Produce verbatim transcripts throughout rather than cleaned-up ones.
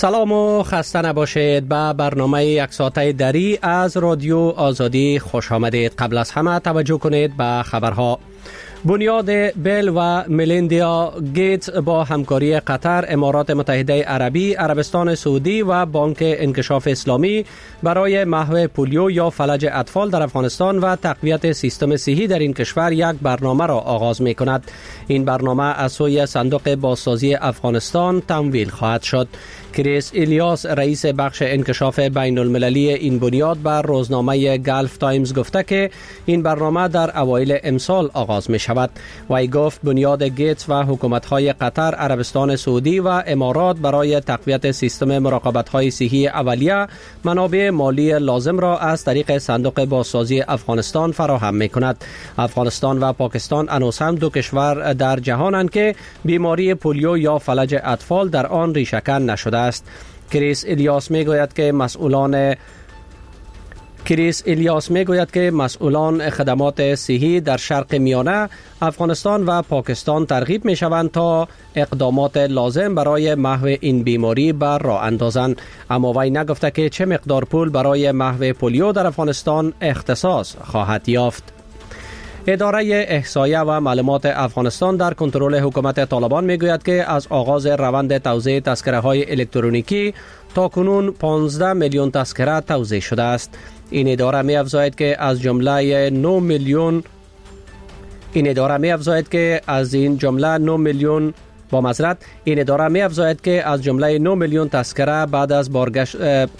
سلام و خسته نباشید. به برنامه یک ساعته دری از رادیو آزادی خوش آمدید. قبل از همه توجه کنید به خبرها. بنیاد بیل و ملیندا گیتس با همکاری قطر، امارات متحده عربی، عربستان سعودی و بانک انکشاف اسلامی برای محو پولیو یا فلج اطفال در افغانستان و تقویت سیستم صحی در این کشور یک برنامه را آغاز می کند. این برنامه از سوی صندوق بازسازی افغانستان تمویل خواهد شد. کریس الیاس، رئیس بخش انکشاف بین المللی این بنیاد، بر روزنامه گلف تایمز گفته که این برنامه در اوایل امسال آغاز می شود. وی گفت بنیاد گیتس و حکومت‌های قطر، عربستان سعودی و امارات برای تقویت سیستم مراقبت‌های صحی اولیه منابع مالی لازم را از طریق صندوق بازسازی افغانستان فراهم می کند. افغانستان و پاکستان هنوز هم دو کشور در جهانند که بیماری پولیو یا فلج اطفال در آن ریشه‌کن نشده است. کریس الیاس می گوید که مسئولان کریس الیاس می گوید که مسئولان خدمات صحی در شرق میانه، افغانستان و پاکستان ترغیب می شوند تا اقدامات لازم برای محو این بیماری بر راه اندازند. اما وی نگفته که چه مقدار پول برای محو پولیو در افغانستان اختصاص خواهد یافت. اداره احصایه و معلومات افغانستان در کنترل حکومت طالبان میگوید که از آغاز روند توزیع تذکره های الکترونیکی تا کنون پانزده میلیون تذکره توزیع شده است. این اداره می افزاید که از جمله نه میلیون این اداره می افزاید که از این جمله نه میلیون با معذرت این اداره می افزاید که از جمله نه میلیون تذکره بعد از بارگشت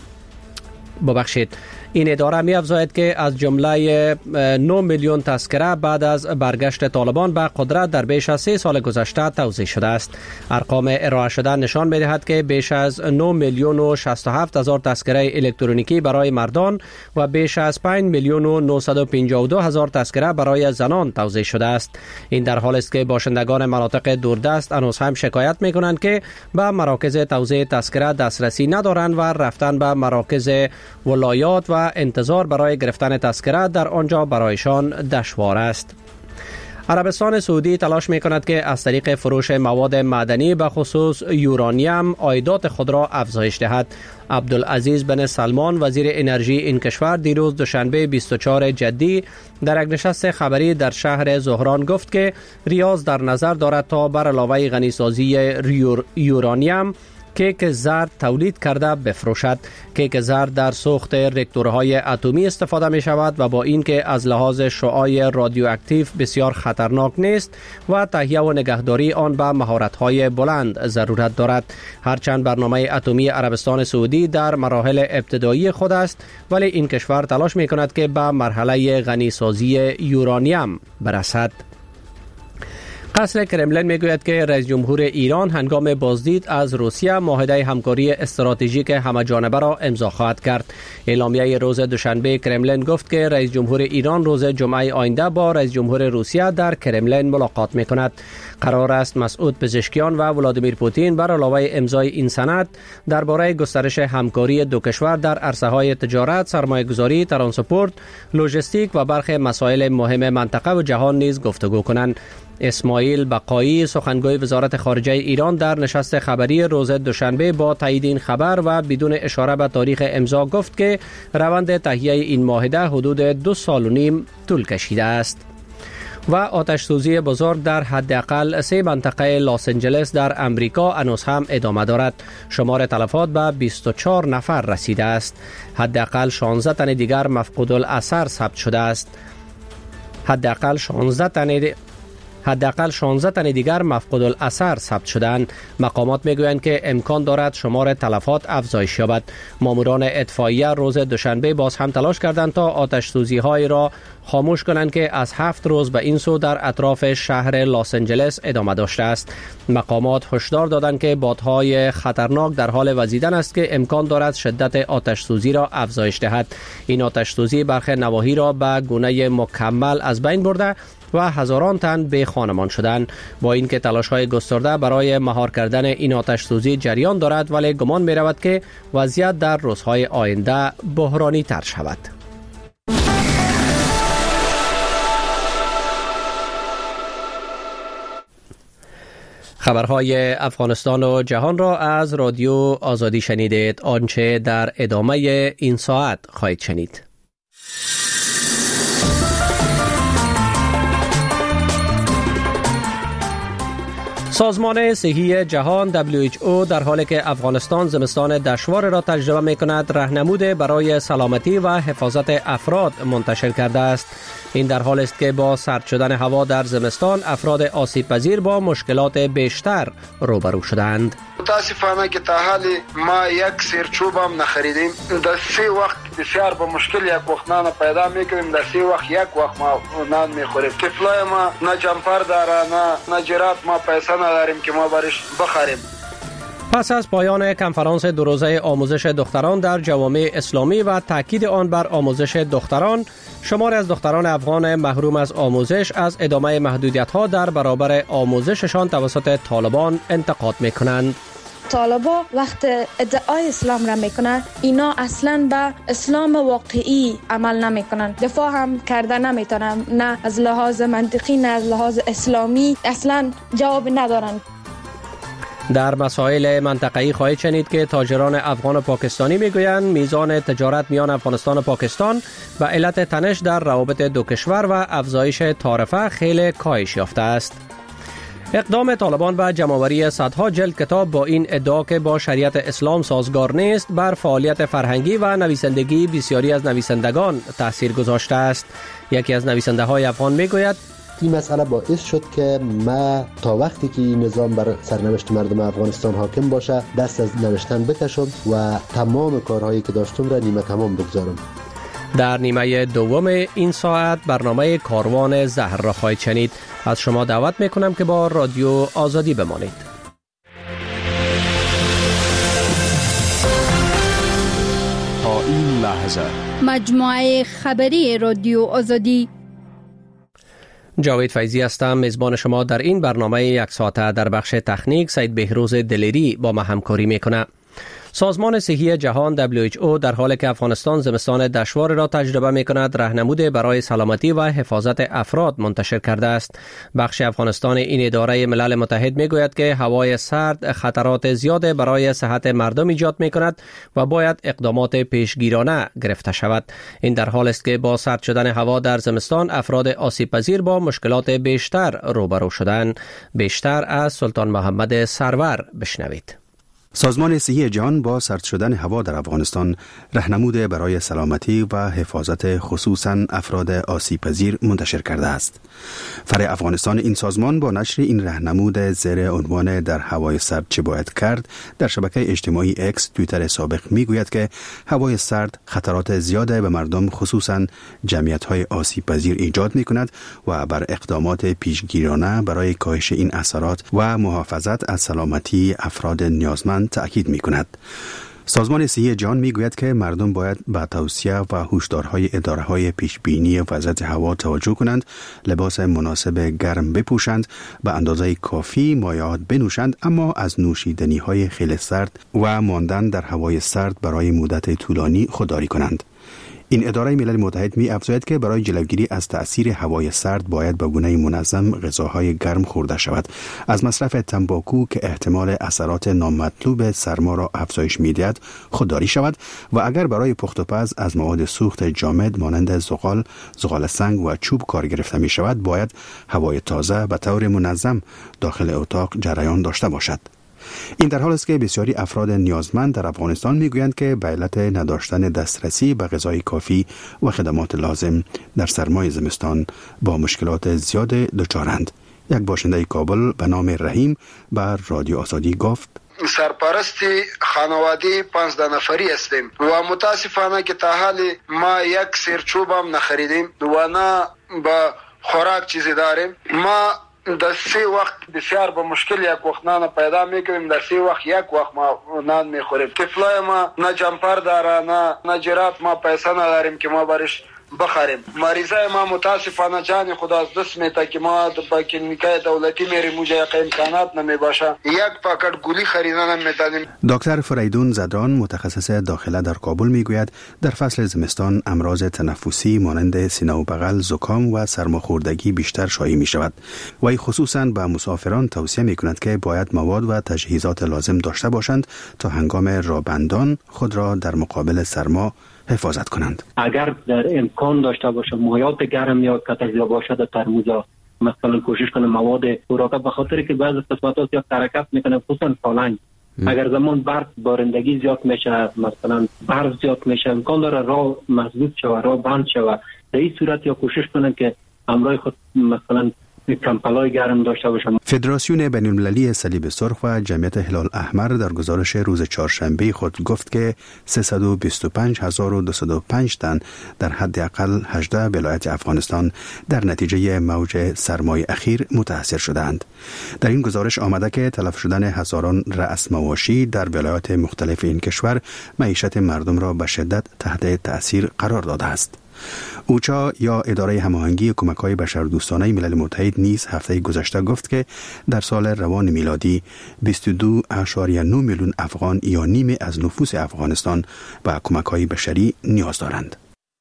ببخشید این اداره می افزاید که از جمله نه میلیون تذکره بعد از برگشت طالبان به قدرت در بیش از سه سال گذشته توزیع شده است. ارقام ارائه شده نشان می دهد که بیش از نه میلیون و شصت و هفت هزار تذکره الکترونیکی برای مردان و بیش از پنج میلیون و نهصد و پنجاه و دو هزار تذکره برای زنان توزیع شده است. این در حالی است که باشندگان مناطق دوردست هنوز هم شکایت می کنند که به مراکز توزیع تذکره دسترسی ندارند و رفتن به مراکز ولایات و انتظار برای گرفتن تذکره در آنجا برایشان دشوار است. عربستان سعودی تلاش می کند که از طریق فروش مواد معدنی به خصوص یورانیم عایدات خود را افزایش دهد. عبدالعزیز بن سلمان، وزیر انرژی این کشور، دیروز دوشنبه بیست و چهارم جدی در یک نشست خبری در شهر زهران گفت که ریاض در نظر دارد تا بر علاوه غنیسازی یور... یورانیم کیک زرد تولید کرده بفروشد. کیک زرد در سوخت راکتورهای اتمی استفاده می شود و با اینکه از لحاظ شعاع رادیواکتیو بسیار خطرناک نیست و تهیه و نگهداری آن به مهارت‌های بلند ضرورت دارد. هرچند برنامه اتمی عربستان سعودی در مراحل ابتدایی خود است، ولی این کشور تلاش می کند که به مرحله غنیسازی یورانیم برسد. قصر کرملین میگوید که رئیس جمهور ایران هنگام بازدید از روسیه معاهده همکاری استراتژیک همه‌جانبه را امضا خواهد کرد. اعلامیه روز دوشنبه کرملین گفت که رئیس جمهور ایران روز جمعه آینده با رئیس جمهور روسیه در کرملین ملاقات میکند. قرار است مسعود پزشکیان و ولادیمیر پوتین بر علاوه امضای این سند درباره گسترش همکاری دو کشور در عرصه‌های تجارت، سرمایه‌گذاری، ترانسپورت، لوجستیک و برخی مسائل مهم منطقه و جهان نیز گفتگو کنند. اسماعیل بقایی، سخنگوی وزارت خارجه ایران، در نشست خبری روز دوشنبه با تایید این خبر و بدون اشاره به تاریخ امضا گفت که روند تهیه این معاهده حدود دو سال و نیم طول کشیده است. و آتش سوزی بزرگ در حداقل سه منطقه لاس آنجلس در امریکا هنوز هم ادامه دارد. شمار تلفات به بیست و چهار نفر رسیده است. حداقل شانزده تن دیگر مفقود الاثر ثبت شده است. حداقل شانزده تن دی... حداقل شانزده تن دیگر مفقود الاثر ثبت شدند. مقامات میگویند که امکان دارد شمار تلفات افزایش یابد. ماموران اطفائیه روز دوشنبه باز هم تلاش کردند تا آتش سوزی های را خاموش کنند که از هفت روز به این سو در اطراف شهر لاس آنجلس ادامه داشته است. مقامات هشدار دادند که بادهای خطرناک در حال وزیدن است که امکان دارد شدت آتش سوزی را افزایش دهد. این آتش سوزی برخی نواحی را به گونه مکمل از بین برده و هزاران تن به خانمان شدند. با اینکه تلاش‌های گسترده برای مهار کردن این آتش سوزی جریان دارد، ولی گمان می رود که وضعیت در روزهای آینده بحرانی تر شود. خبرهای افغانستان و جهان را از رادیو آزادی شنیدید. آنچه در ادامه این ساعت خواهید شنید. سازمان صحی جهان دبلیو اچ او در حالی که افغانستان زمستان دشوار را تجربه می کند، راهنمود برای سلامتی و حفاظت افراد منتشر کرده است. این در حالی است که با سرد شدن هوا در زمستان افراد آسیب پذیر با مشکلات بیشتر روبرو شدند. متاسفانه که تا حالی ما یک سیرچوب هم نخریدیم. در سه وقت بسیار با مشکل یک وقت نان پیدا میکنیم. در سه وقت یک وقت ما نان میخوریم. طفلای ما نه جمپر داره نه نجرات، ما پیسه نداریم که ما برش بخریم. پس از پایان کنفرانس دو روزه آموزش دختران در جوامع اسلامی و تاکید آن بر آموزش دختران، شماری از دختران افغان محروم از آموزش از ادامه محدودیت‌ها در برابر آموزششان توسط طالبان انتقاد می‌کنند. طالبا وقت ادعای اسلام را میکنن، اینا اصلا به اسلام واقعی عمل نمیکنن، دفاع هم کرده نمیتونن، نه از لحاظ منطقی نه از لحاظ اسلامی اصلا جواب ندارن. در مسائل منطقه‌ای خواهید شنید که تاجران افغان و پاکستانی میگویند میزان تجارت میان افغانستان و پاکستان به علت تنش در روابط دو کشور و افزایش تعرفه خیلی کاهش یافته است. اقدام طالبان به جمع‌آوری صدها جلد کتاب با این ادعا که با شریعت اسلام سازگار نیست، بر فعالیت فرهنگی و نویسندگی بسیاری از نویسندگان تاثیر گذاشته است. یکی از نویسنده‌های افغان میگوید این مسئله باعث شد که ما تا وقتی که این نظام بر سرنوشت مردم افغانستان حاکم باشه دست از نوشتن بکشم و تمام کارهایی که داشتم را نیمه تمام بگذارم. در نیمه دوم این ساعت برنامه کاروان زهر را خواهید شنید. از شما دعوت میکنم که با رادیو آزادی بمانید. تا این لحظه مجموعه خبری رادیو آزادی. جاوید فیضی هستم، میزبان شما در این برنامه یک ساعته. در بخش تکنیک سید بهروز دلیری با ما همکاری میکنه. سازمان صحی جهان دبلیو اچ او در حالی که افغانستان زمستان دشوار را تجربه می کند، راهنمود برای سلامتی و حفاظت افراد منتشر کرده است. بخش افغانستان این اداره ملل متحد می گوید که هوای سرد خطرات زیاد برای صحت مردم ایجاد می کند و باید اقدامات پیشگیرانه گرفته شود. این در حالی است که با سرد شدن هوا در زمستان افراد آسیب پذیر با مشکلات بیشتر روبرو شدند. بیشتر از سلطان محمد سرور بشنوید. سازمان صحی جهان با سرد شدن هوا در افغانستان راهنمود برای سلامتی و حفاظت خصوصاً افراد آسیب پذیر منتشر کرده است. فرع افغانستان این سازمان با نشر این راهنمود زیر عنوان در هوای سرد چه باید کرد در شبکه اجتماعی اکس توییتر سابق میگوید که هوای سرد خطرات زیاد به مردم خصوصاً جمعیت‌های آسیب پذیر ایجاد می‌کند و بر اقدامات پیشگیرانه برای کاهش این اثرات و محافظت از سلامتی افراد نیازمند تأکید می کند. سازمان صحی جهان می گوید که مردم باید به توصیه و هشدارهای اداره‌های پیشبینی وضعیت هوا توجه کنند، لباس مناسب گرم بپوشند، به اندازه کافی مایعات بنوشند، اما از نوشیدنی‌های خیلی سرد و ماندن در هوای سرد برای مدت طولانی خودداری کنند. این اداره ملل متحد می افزاید که برای جلوگیری از تأثیر هوای سرد باید به گونه منظم غذاهای گرم خورده شود. از مصرف تنباکو که احتمال اثرات نامطلوب سرما را افزایش می‌دهد خودداری شود و اگر برای پخت و پز از مواد سوخت جامد مانند زغال، زغال سنگ و چوب کار گرفته می شود، باید هوای تازه به طور منظم داخل اتاق جریان داشته باشد. این در حال است که بسیاری افراد نیازمند در افغانستان میگویند که به علت نداشتن دسترسی به غذای کافی و خدمات لازم در سرمای زمستان با مشکلات زیاد دچارند. یک باشنده کابل به نام رحیم بر رادیو آزادی گفت: سرپرستی خانواده پانزده نفری هستیم و متاسفانه که تا حالی ما یک سیرچوب هم نخریدیم و نه با خوراک چیزی داریم. ما در سه وقت بسیار با مشکل یک وقت نان پیدا میکنیم، در سه وقت یک وقت ما نان میخوریم. طفلای ما نه جمپر داره نه نجرات، ما پیسه نداریم که ما برش بخریم. مریضای ما متاسفانه جان خود از دست میده که ما با کلینیکای دولتی میریم اونجا یک امکانات نمیباشه، یک پاکت گولی خریدن نمیتونیم. دکتر فریدون زدران متخصص داخله در کابل میگوید در فصل زمستان امراض تنفسی مانند سینه و بغل، زکام و سرماخوردگی بیشتر شایع می شود. و خصوصا به مسافران توصیه می کند که باید مواد و تجهیزات لازم داشته باشند تا هنگام رابندان خود را در مقابل سرما حفاظت کنند. اگر در امکان داشته باشه مایعات گرم یا کاتالیزا باشه در ترموزا، مثلا کوشش کنه مواد خوراک، به خاطر که بعضی قسمت‌ها یا حرکت میکنه، خصوصا سالنگ اگر زمان برف بارندگی زیاد میشه، مثلا برف زیاد میشه، امکان داره راه مسدود شوه، راه بند شوه. در این صورت یا کوشش کنه که همراه خود مثلا کمپلای گرم داشته باشم. فدراسیون بین‌المللی صلیب سرخ و جمعیت هلال احمر در گزارش روز چهارشنبه خود گفت که سیصد و بیست و پنج هزار و دویست و پنج تن در حداقل هجده ولایت افغانستان در نتیجه موج سرمای اخیر متاثر شدند. در این گزارش آمده که تلف شدن هزاران رأس مواشی در ولایات مختلف این کشور معیشت مردم را به شدت تحت تأثیر قرار داده است. اوچا یا اداره هماهنگی کمک‌های بشردوستانه ملل متحد نیز هفته گذشته گفت که در سال روان میلادی بیست و دو اشاریه نه میلیون افغان یا نیمه از نفوس افغانستان به کمک‌های بشری نیاز دارند.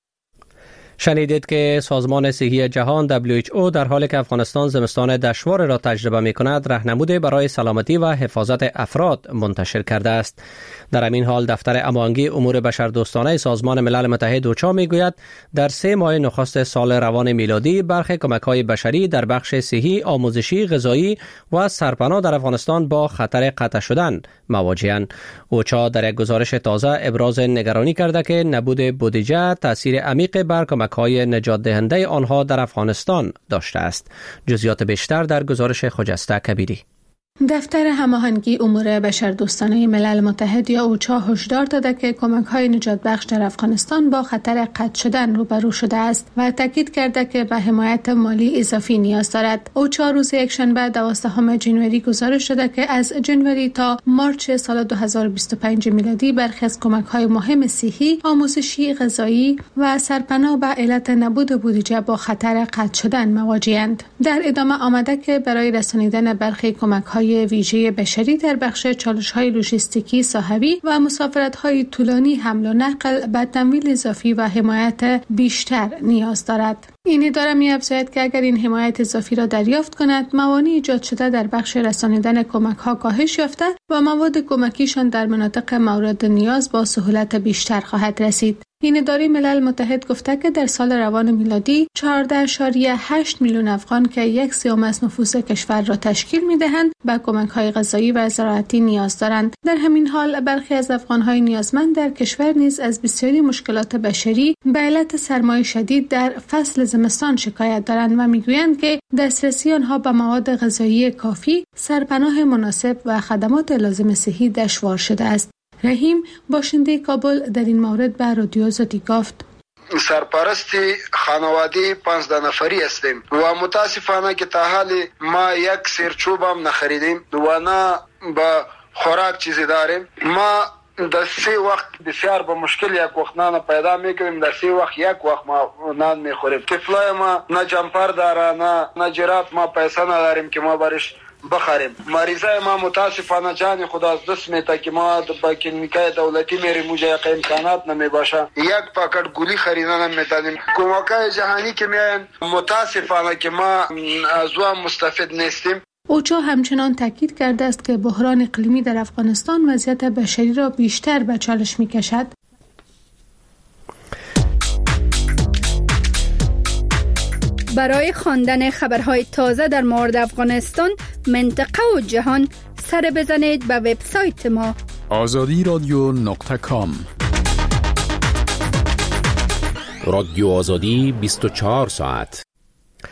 شنیدید که سازمان صحی جهان دبلیو اچ او در حالی که افغانستان زمستان دشوار را تجربه می کند راهنمود برای سلامتی و حفاظت افراد منتشر کرده است. در همین حال دفتر هماهنگی امور بشردوستانه سازمان ملل متحد اوچا می گوید در سه ماه نخست سال روان میلادی برخی کمک‌های بشری در بخش صحی، آموزشی، غذایی و سرپناه در افغانستان با خطر قطع شدن مواجه‌اند. اوچا در یک گزارش تازه ابراز نگرانی کرده که نبود بودجه تاثیر عمیق بر کمک‌های نجات دهنده آنها در افغانستان داشته است. جزئیات بیشتر در گزارش خجسته کبیری. دفتر هماهنگی امور بشردوستانه ملل متحد یا اوچا هشدار داده که کمک‌های نجات بخش در افغانستان با خطر قطع شدن روبرو شده است و تاکید کرده که به حمایت مالی اضافی نیاز دارد. اوچا روز یکشنبه دوازدهم ژانویه گزارش داده که از ژانویه تا مارچ سال دو هزار و بیست و پنج میلادی برخی از کمک‌های مهم صحی، آموزشی، غذایی و سرپناه به علت نبود بودجه با خطر قطع شدن مواجه‌اند. در ادامه آمده که برای رسانیدن برخی کمک‌های ویژه بشری در بخش چالش‌های لوجستیکی صحوی و مسافرت‌های طولانی حمل و نقل به تمویل اضافی و حمایت بیشتر نیاز دارد. این اداره می‌افزاید که اگر این حمایت اضافی را دریافت کند، موانع ایجاد شده در بخش رسانیدن کمک‌ها کاهش یافته و مواد کمکیشان در مناطق مورد نیاز با سهولت بیشتر خواهد رسید. این اداره ملل متحد گفته که در سال روان میلادی چهارده اشاریه هشت میلیون افغان که یک سوم از نفوس کشور را تشکیل می‌دهند به کمک‌های غذایی و زراعتی نیاز دارند. در همین حال برخی از افغان‌های نیازمند در کشور نیز از بسیاری مشکلات بشری به علت سرمای شدید در فصل زمستان شکایت دارند و میگویند که دسترسی آنها به مواد غذایی کافی، سرپناه مناسب و خدمات لازم صحی دشوار شده است. رحیم باشنده کابل در این مورد به رادیو آزادی گفت: سرپرستی خانواده پانزده نفری هستیم و متاسفانه که تا حال ما یک سرچوب هم نخریدیم و نه با خوراک چیزی داریم. ما در سه وقت بسیار با مشکل یک وقت نان پیدا میکنیم، در سه وقت یک وقت ما نان میخوریم. طفلای ما نه جمپر داره نه نه جرات، ما پیسه نداریم که ما برش بخریم. مریضای ما متاسفانه جان خود از دست میده که ما با کلینیکای دولتی میریم اونجا یک امکانات نمیباشه، یک پاکت گولی خریدن نمیتونیم. کمکای جهانی که میاین متاسفانه که ما از اون مستفید نیستیم. اوچا همچنان تاکید کرده است که بحران اقلیمی در افغانستان وضعیت بشری را بیشتر به چالش میکشد. برای خواندن خبرهای تازه در مورد افغانستان، منطقه و جهان، سر بزنید به وبسایت ما آزادی رادیو نقطه کام. رادیو آزادی بیست و چهار ساعت.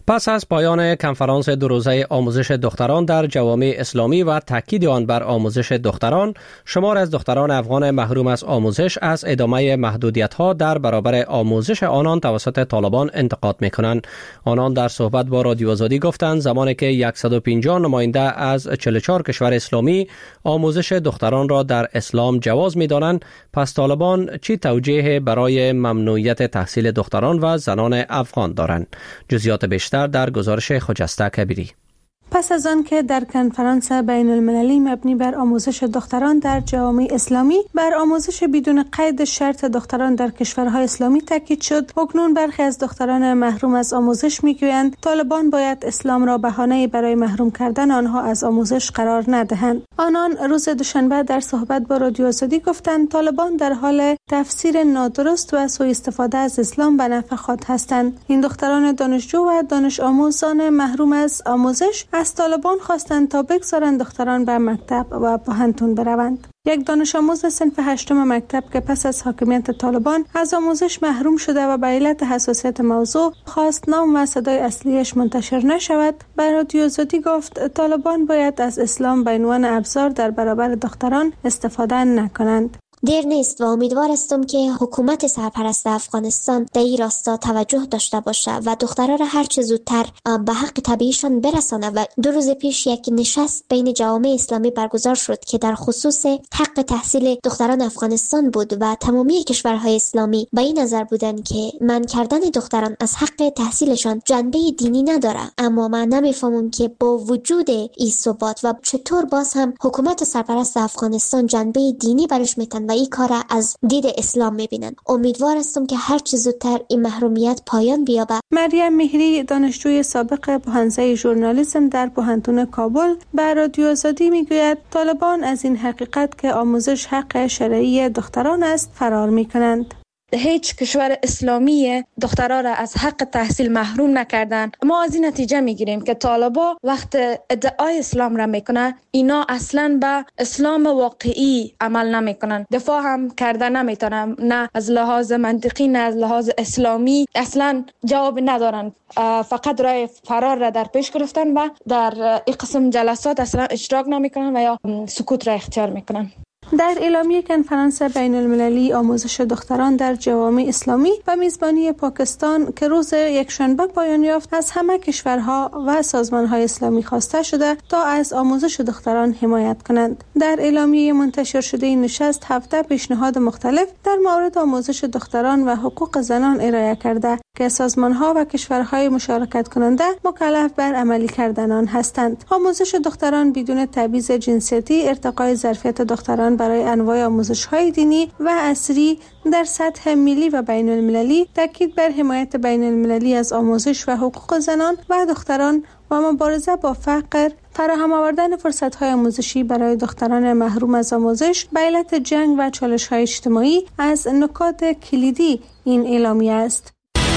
پس از پایان کنفرانس دو روزه آموزش دختران در جوامع اسلامی و تاکید آن بر آموزش دختران، شمار از دختران افغان محروم از آموزش از ادامه محدودیت‌ها در برابر آموزش آنان توسط طالبان انتقاد می‌کنند. آنان در صحبت با رادیو آزادی گفتند زمانی که صد و پنجاه نماینده از چهل و چهار کشور اسلامی آموزش دختران را در اسلام جواز می‌دانند، پس طالبان چی توجیه برای ممنوعیت تحصیل دختران و زنان افغان دارند؟ جزئیات بیشتر در گزارش خجسته کبیری. پس از آن که در کنفرانس بین المللی مبنی بر آموزش دختران در جوامع اسلامی بر آموزش بدون قید شرط دختران در کشورهای اسلامی تاکید شد، اکنون برخی از دختران محروم از آموزش میگویند طالبان باید اسلام را بهانه‌ای برای محروم کردن آنها از آموزش قرار ندهند. آنان روز دوشنبه در صحبت با رادیو آزادی گفتند طالبان در حال تفسیر نادرست و سوء استفاده از اسلام به نفع خود هستند. این دختران دانشجو و دانش آموزان محروم از آموزش از طالبان خواستند تا بگذارند دختران به مکتب و پوهنتون بروند. یک دانش آموز صنف هشتم مکتب که پس از حاکمیت طالبان از آموزش محروم شده و به علت حساسیت موضوع خواست نام و صدای اصلیش منتشر نشود، به رادیو آزادی گفت طالبان باید از اسلام به عنوان ابزار در برابر دختران استفاده نکنند. دیر نیست و امیدوار هستم که حکومت سرپرست افغانستان در این راستا توجه داشته باشه و دخترها را هر چه زودتر به حق طبیعیشان برسانه. و دو روز پیش یک نشست بین جوامع اسلامی برگزار شد که در خصوص حق تحصیل دختران افغانستان بود و تمامی کشورهای اسلامی به این نظر بودند که منع کردن دختران از حق تحصیلشان جنبه دینی نداره. اما من نمیفهمم که با وجود این ثبات و چطور باز هم حکومت سرپرست افغانستان جنبه دینی برش میتن و این کار از دید اسلام میبینن. امیدوار هستم که هر چه زودتر این محرومیت پایان بیابه. مریم مهری دانشجوی سابق بحانزه ژورنالیسم در پوهنتون کابل به رادیو آزادی میگوید طالبان از این حقیقت که آموزش حق شرعی دختران است فرار میکنند. هیچ کشور اسلامی دخترها را از حق تحصیل محروم نکردن. ما از این نتیجه میگیریم که طالبا وقت ادعای اسلام را میکنه اینا اصلا به اسلام واقعی عمل نمیکنن، دفاع هم کرده نمیتونن، نه از لحاظ منطقی نه از لحاظ اسلامی اصلا جواب ندارن، فقط راه فرار را در پیش گرفتن و در این قسم جلسات اصلا اشتراک نمیکنن و یا سکوت را اختیار میکنن. در اعلامیه کنفرانس بین المللی آموزش دختران در جوامع اسلامی و میزبانی پاکستان که روز یکشنبه پایان یافت، از همه کشورها و سازمانهای اسلامی خواسته شده تا از آموزش دختران حمایت کنند. در اعلامیه منتشر شده این نشست هفده پیشنهاد مختلف در مورد آموزش دختران و حقوق زنان ارائه کرده که سازمانها و کشورهای مشارکت کننده مکلف بر عملی کردن آن هستند. آموزش دختران بدون تبعیض جنسیتی، ارتقای ظرفیت دختران برای انواع آموزش‌های دینی و عصری در سطح ملی و بین المللی، تاکید بر حمایت بین المللی از آموزش و حقوق زنان و دختران و مبارزه با فقر، فراهم آوردن فرصت‌های آموزشی برای دختران محروم از آموزش به علت جنگ و چالش‌های اجتماعی از نکات کلیدی این اعلامیه است.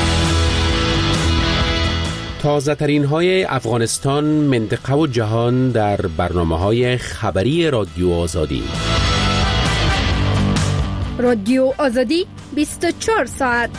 تازه ترین های افغانستان، منطقه و جهان در برنامه های خبری رادیو آزادی. رادیو آزادی بیست و چهار ساعت.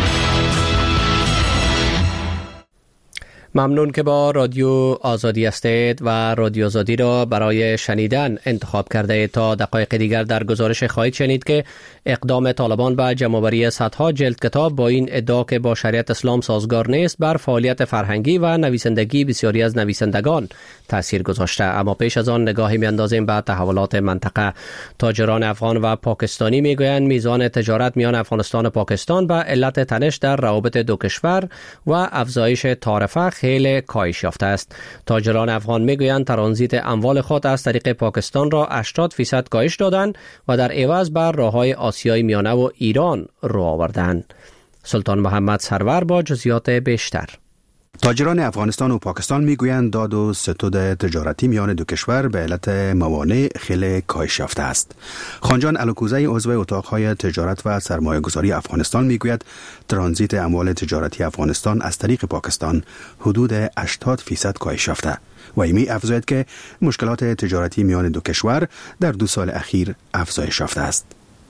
ممنون که با رادیو آزادی هستید و رادیو آزادی را برای شنیدن انتخاب کرده اید. تا دقایق دیگر در گزارش خواهید شنید که اقدام طالبان به جمع‌آوری صدها جلد کتاب با این ادعا که با شریعت اسلام سازگار نیست بر فعالیت فرهنگی و نویسندگی بسیاری از نویسندگان تاثیر گذاشته. اما پیش از آن نگاهی می‌اندازیم به تحولات منطقه. تاجران افغان و پاکستانی میگویند میزان تجارت میان افغانستان و پاکستان به علت تنش در روابط دو کشور و افزایش تعرفه خیلی کاهش یافته است. تاجران افغان میگویند ترانزیت اموال خود از طریق پاکستان را هشتاد فیصد کاهش دادند و در عوض بر راههای آسیای میانه و ایران رو آوردند. سلطان محمد سرور با جزئیات بیشتر. تاجران افغانستان و پاکستان میگویند داد و ستود تجارتی میان دو کشور به علت موانع خیلی کاهش یافته است. خانجان الکوزی عضو اتاقهای تجارت و سرمایه‌گذاری افغانستان میگوید ترانزیت اموال تجارتی افغانستان از طریق پاکستان حدود هشتاد فیصد کاهش یافته و می افزاید که مشکلات تجارتی میان دو کشور در دو سال اخیر افزایش یافته است.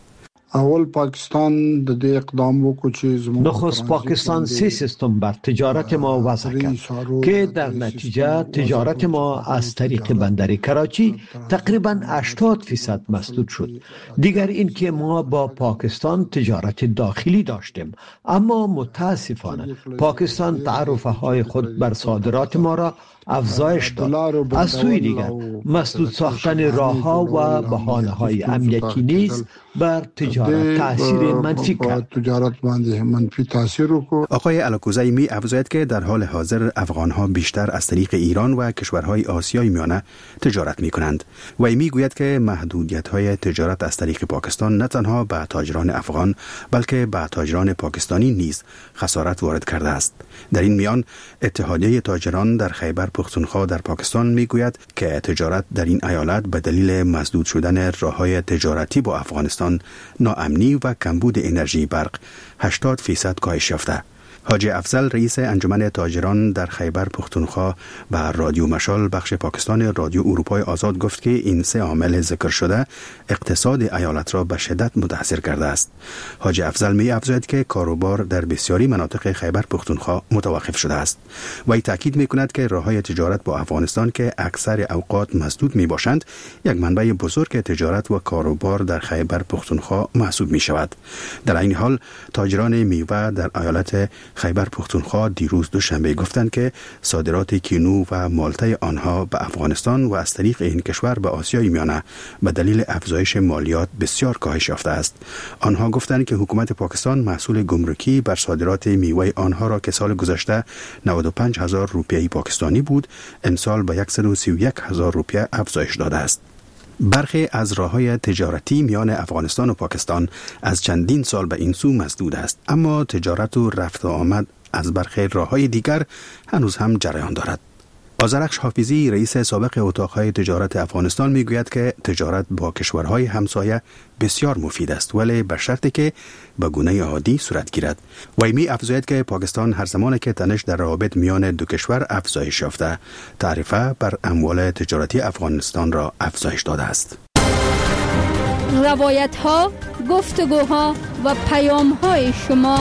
اول پاکستان د دې اقدام وکړ چې نخست پاکستان سه سیستم بر تجارت ما وضع کرد که در نتیجه تجارت ما از طریق بندر کراچی تقریبا هشتاد فیصد مسدود شد. دیگر این که ما با پاکستان تجارت داخلی داشتیم، اما متاسفانه پاکستان تعرفه های خود بر صادرات ما را افزایش داد. از سوی دیگر مسدود ساختن راه‌ها و بهانه‌های امنیتی نیز بر تجارت تاثیر منفی کرد. تجارت باندې منفی تاثیر وکړ. آقای الکوزی می افزاید که در حال حاضر افغان‌ها بیشتر از طریق ایران و کشورهای آسیای میانه تجارت می‌کنند. و می گوید که محدودیت‌های تجارت از طریق پاکستان نه تنها به تاجران افغان بلکه به تاجران پاکستانی نیز خسارت وارد کرده است. در این میان اتحادیه تاجران در خیبر پختونخوا در پاکستان میگوید که تجارت در این ایالت به دلیل مسدود شدن راه‌های تجارتی با افغانستان، ناامنی و کمبود انرژی برق هشتاد فیصد کاهش یافته. حاجی افضل رئیس انجمن تاجران در خیبر پختونخوا به رادیو مشال بخش پاکستان رادیو اروپای آزاد گفت که این سه عامل ذکر شده اقتصاد ایالت را به شدت متاثر کرده است. حاجی افضل می افزاید که کاروبار در بسیاری مناطق خیبر پختونخوا متوقف شده است. وی تاکید می کند که راه‌های تجارت با افغانستان که اکثر اوقات مسدود می باشند، یک منبع بزرگ تجارت و کاروبار در خیبر پختونخوا محسوب می شود. در این حال تاجران میوه در ایالت خیبر پختونخوا دیروز دوشنبه گفتند که صادرات کینو و مالته آنها به افغانستان و از طریق این کشور به آسیای میانه به دلیل افزایش مالیات بسیار کاهش یافته است. آنها گفتند که حکومت پاکستان محصول گمرکی بر صادرات میوه آنها را که سال گذشته نود و پنج هزار روپیه پاکستانی بود، امسال به صد و سی و یک هزار روپیه افزایش داده است. برخی از راه‌های تجارتی میان افغانستان و پاکستان از چندین سال به این سو مسدود است، اما تجارت و رفت و آمد از برخی راه‌های دیگر هنوز هم جریان دارد. آذرخش حافظی رئیس سابق اتاق‌های تجارت افغانستان میگوید که تجارت با کشورهای همسایه بسیار مفید است، ولی به شرطی که به گونه عادی صورت گیرد. وی می افزاید که پاکستان هر زمان که تنش در روابط میان دو کشور افزایش یافته، تعرفه بر اموال تجارتی افغانستان را افزایش داده است. روایت‌ها، گفتگوها و پیام‌های شما.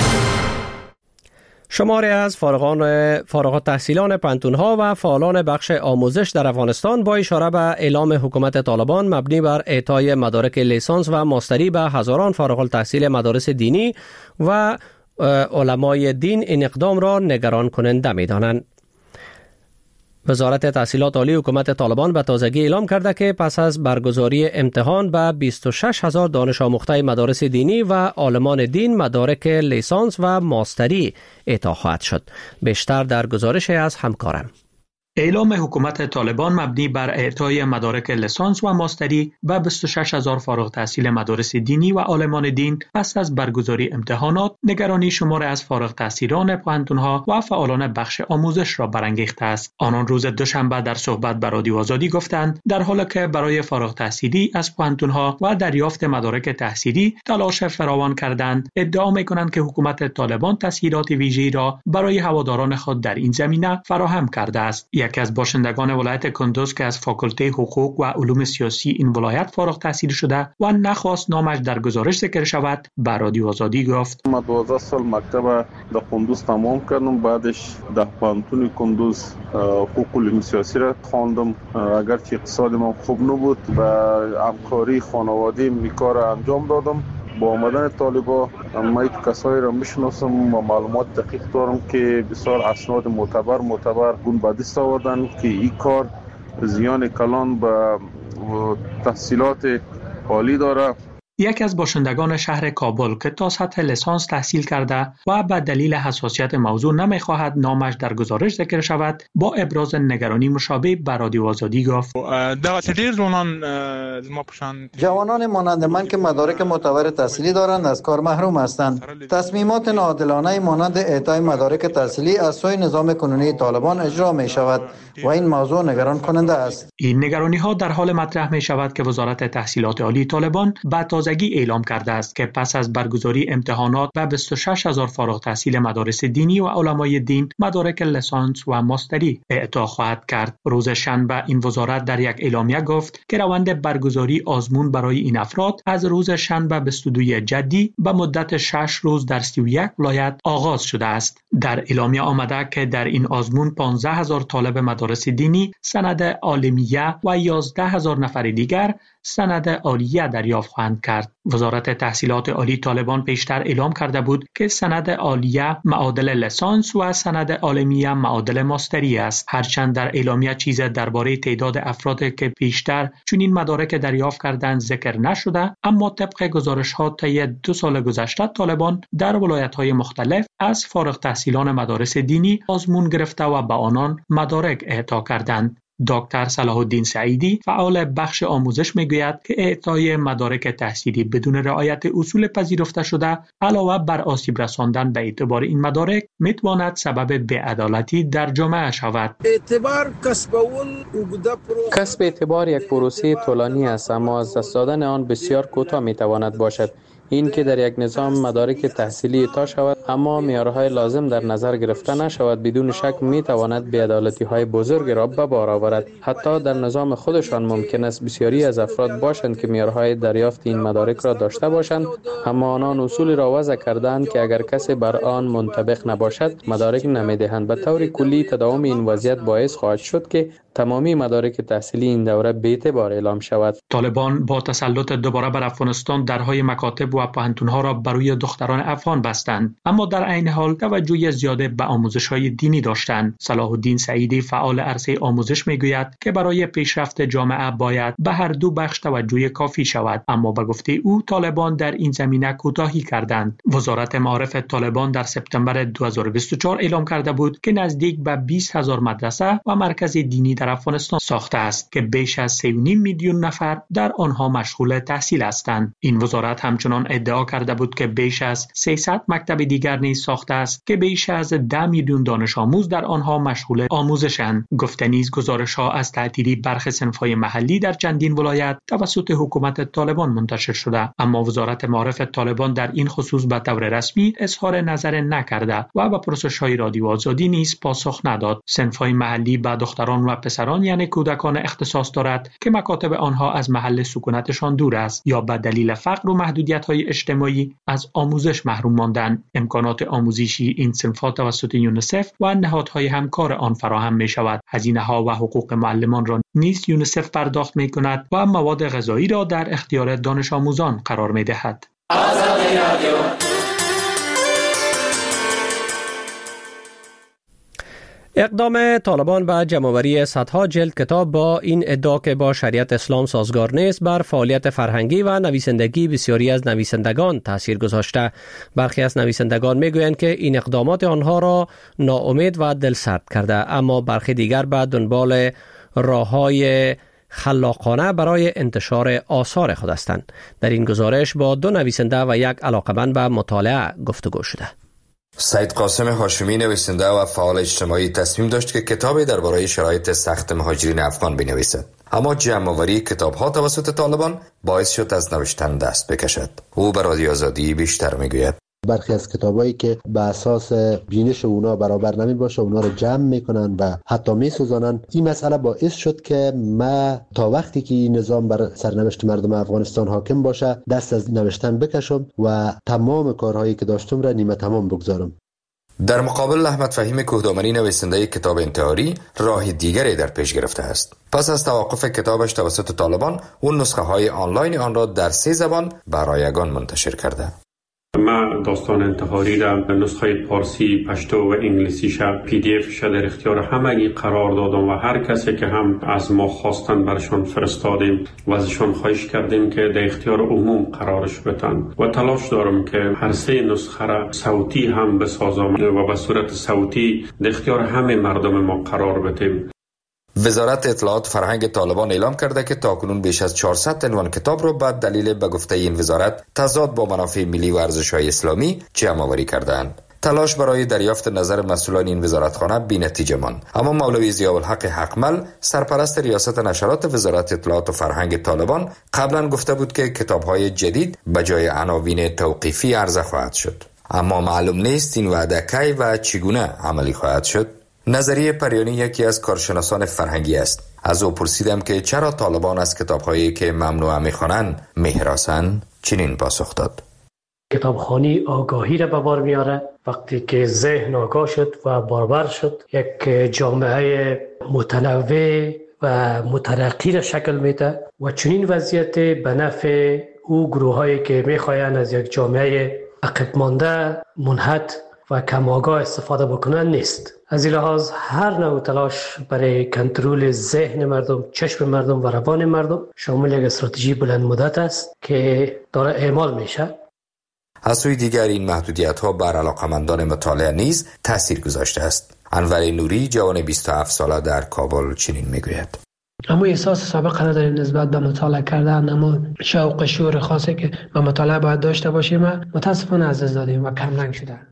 شماری از فارغان فارغ التحصیلان پانتون‌ها و فعالان بخش آموزش در افغانستان با اشاره به اعلام حکومت طالبان مبنی بر اعطای مدارک لیسانس و ماستری به هزاران فارغ التحصیل مدارس دینی و علمای دین این اقدام را نگران کننده می‌دانند. وزارت تحصیلات عالی حکومت طالبان به تازگی اعلام کرده که پس از برگزاری امتحان به بیست و شش هزار دانش آموخته مدارس دینی و عالمان دین مدارک لیسانس و ماستری اعطا خواهد شد. بیشتر در گزارش از همکارم. اعلام حکومت طالبان مبنی بر اعطای مدارک لیسانس و ماستری به بیست و شش هزار فارغ التحصیل مدارس دینی و عالمان دین پس از برگزاری امتحانات نگرانی شمار از فارغ التحصیلان پانتون‌ها و فعالان بخش آموزش را برانگیخته است. آنان روز دوشنبه در صحبت با رادیو آزادی گفتند در حالی که برای فارغ التحصیلی از پانتون‌ها و دریافت مدارک تحصیلی تلاش فراوان کردند، ادعا می‌کنند که حکومت طالبان تسهیلات ویژه‌ای را برای هواداران خود در این زمینه فراهم کرده است. یکی از باشندگان ولایت کندوز که از فاکولته حقوق و علوم سیاسی این ولایت فارغ التحصیل شده و نخواست نامش در گزارش ذکر شود به رادیو آزادی گفت: من دوازده سال مکتب در کندوز تمام کردم، بعدش در پانتون کندوز حقوق علوم سیاسی را خواندم. اگرچه اقتصاد من خوب نبود و همکاری خانواده میکار انجام دادم. با آمدن طالبا من کسایی را میشناسم و معلومات دقیق دارم که بسیار اسناد معتبر معتبر گون به دست آوردن که این کار زیان کلان به تحصیلات عالی داره. یکی از باشندگان شهر کابل که تا سطح لیسانس تحصیل کرده و به دلیل حساسیت موضوع نمیخواهد نامش در گزارش ذکر شود با ابراز نگرانی مشابه به رادیو آزادی گفت: جوانان مانند من که مدارک معتبر تحصیلی دارند از کار محروم هستند. تصمیمات ناعادلانه مانند اعطای مدارک تحصیلی از سوی نظام کنونی طالبان اجرا می شود و این موضوع نگران کننده است. این نگرانی ها در حال مطرح می شود که وزارت تحصیلات عالی طالبان به تازگی تازگی اعلام کرده است که پس از برگزاری امتحانات و بیست و شش هزار فارغ التحصیل مدارس دینی و علمای دین مدارک لیسانس و ماستری اعطا خواهد کرد. روز شنبه این وزارت در یک اعلامیه گفت که روند برگزاری آزمون برای این افراد از روز شنبه بیست و دو جدی به مدت شش روز در سی و یک ولایت آغاز شده است. در اعلامیه آمده که در این آزمون پانزده هزار طالب مدارس دینی سند عالمیه و یازده هزار نفر دیگر سند عالیه دریافت خواهند کرد. وزارت تحصیلات عالی طالبان پیشتر اعلام کرده بود که سند عالیه معادل لیسانس و سند عالمیه معادل ماستری است. هرچند در اعلامیه چیز درباره تعداد افرادی که پیشتر چنین مدارک دریافت کردند ذکر نشده، اما طبق گزارش‌ها طی دو سال گذشته طالبان در ولایت‌های مختلف از فارغ التحصیلان مدارس دینی آزمون گرفته و به آنان مدارک اعطا کردند. دکتر صلاح الدین سعیدی فعال بخش آموزش میگوید که اعطای مدارک تحصیلی بدون رعایت اصول پذیرفته شده علاوه بر آسیب رساندن به اعتبار این مدارک میتواند سبب بی‌عدالتی در جامعه شود. اعتبار کسب اول کسب اعتبار یک پروسه طولانی است، اما از دست دادن آن بسیار کوتاه میتواند باشد. این که در یک نظام مدارک تحصیلی اعطا شود اما معیارهای لازم در نظر گرفته نشود، بدون شک می تواند بی‌عدالتی‌های بزرگ را به بار آورد. حتی در نظام خودشان ممکن است بسیاری از افراد باشند که معیارهای دریافت این مدارک را داشته باشند، اما آنان اصولی را وضع کردند که اگر کسی بر آن منطبق نباشد مدارک نمی‌دهند. به طور کلی تداوم این وضعیت باعث خواهد شد که تمامی مدارک تحصیلی این دوره بی‌اعتبار اعلام شود. طالبان با تسلط دوباره بر افغانستان درهای مکاتب و پوهنتون‌ها را برای دختران افغان بستند، اما در عین حال توجه زیاده به آموزش‌های دینی داشتند. صلاح الدین سعیدی فعال عرصه آموزش میگوید که برای پیشرفت جامعه باید به هر دو بخش توجه کافی شود، اما به گفته او طالبان در این زمینه کوتاهی کردند. وزارت معارف طالبان در سپتامبر دو هزار و بیست و چهار اعلام کرده بود که نزدیک به بیست هزار مدرسه و مرکز دینی در افغانستان ساخته است که بیش از سه و نیم میلیون نفر در آنها مشغول تحصیل هستند. این وزارت همچنان ادعا کرده بود که بیش از سیصد مکتب دیگر نیز ساخته است که بیش از ده میلیون دانش آموز در آنها مشغول آموزشند. گفته نیز گزارش‌ها از تعطیلی برخی صنف‌های محلی در چندین ولایت توسط حکومت طالبان منتشر شده، اما وزارت معارف طالبان در این خصوص به طور رسمی اظهار نظر نکرده و به پرسش‌های رادیو آزادی نیز پاسخ نداد. صنف‌های محلی به دختران و پسران یعنی کودکان اختصاص دارد که مکاتب آنها از محل سکونتشان دور است یا به دلیل فقر و محدودیت‌های اجتماعی از آموزش محروم ماندند. امکانات آموزشی این صنف‌ها توسط یونیسف و نهادهای همکار آن فراهم می‌شود. هزینه‌ها و حقوق معلمان را نیز یونیسف پرداخت می‌کند و مواد غذایی را در اختیار دانش آموزان قرار می‌دهد. اقدام طالبان به جمع‌آوری صدها جلد کتاب با این ادعا که با شریعت اسلام سازگار نیست بر فعالیت فرهنگی و نویسندگی بسیاری از نویسندگان تاثیر گذاشته. برخی از نویسندگان میگویند که این اقدامات آنها را ناامید و دلسرد کرده، اما برخی دیگر به دنبال راه‌های خلاقانه برای انتشار آثار خود هستند. در این گزارش با دو نویسنده و یک علاقه‌مند به مطالعه گفتگو شده. سید قاسم هاشمی نویسنده و فعال اجتماعی تصمیم داشت که کتابی درباره شرایط سخت مهاجرین افغان بنویسد، اما جمع‌آوری کتاب‌ها توسط طالبان باعث شد از نوشتن دست بکشد. او به رادیو آزادی بیشتر میگوید. برخی از کتابایی که به اساس بینش اونا برابر نمی باشه اونا رو جمع میکنن و حتی میسوزانن. این مسئله باعث شد که ما تا وقتی که این نظام بر سرنوشت مردم افغانستان حاکم باشه دست از نوشتن بکشم و تمام کارهایی که داشتم را نیمه تمام بگذارم. در مقابل احمد فهیم کوهدامنی نویسنده کتاب انتحاری راه دیگری در پیش گرفته است. پس از توقف کتابش توسط طالبان اون نسخه های آنلاین آن را در سه زبان برای یگان منتشر کرده. من داستان انتحاری را به نسخه فارسی، پشتو و انگلیسی شا پی دی اف شا در اختیار همگی قرار دادم و هر کسی که هم از ما خواستن برشان فرستادیم و ازشان خواهش کردیم که در اختیار عموم قرارش بدن و تلاش دارم که هر سه نسخه را صوتی هم بسازم و به صورت صوتی در اختیار همه مردم ما قرار بدیم. وزارت اطلاعات فرهنگ طالبان اعلام کرده که تاکنون بیش از چهارصد عنوان کتاب را به دلیل به گفته این وزارت تضاد با منافع ملی و ارزش‌های اسلامی جمع‌آوری کردند. تلاش برای دریافت نظر مسئولان این وزارتخانه بی‌نتیجه ماند. اما مولوی ضیاءالحق حقمل، سرپرست ریاست نشرات وزارت اطلاعات و فرهنگ طالبان، قبلا گفته بود که کتاب‌های جدید به جای عناوین توقیفی عرضه خواهد شد. اما معلوم نیست این وعده کی و چگونه عملی خواهد شد. نظریه پریانی یکی از کارشناسان فرهنگی است. از او پرسیدم که چرا طالبان از کتاب‌هایی که ممنوع می‌خوانند می‌هراسند. چنین پاسخ داد: کتابخوانی آگاهی را به بار میاره. وقتی که ذهن آگاه شد و بارور شد، یک جامعه متنوع و مترقی را شکل میده و چنین وضعیت به نفع او گروهایی که میخواین از یک جامعه عقب مانده، منحط و کم آگاه استفاده بکنن نیست. از این لحاظ هر نوع تلاش برای کنترل ذهن مردم، چشم مردم و روان مردم شامل یک استراتژی بلند مدت است که داره اعمال میشه. از سوی دیگر این محدودیت ها بر علاقمندان مطالعه نیز تاثیر گذاشته است. انور نوری، جوان بیست و هفت ساله در کابل، چنین میگوید: اما احساس سابقه نداریم نسبت به مطالعه کردن، اما شوق شعور خاصی که به مطالعه باید داشته باشیم متاسفانه از دست دادیم و کم رنگ شده.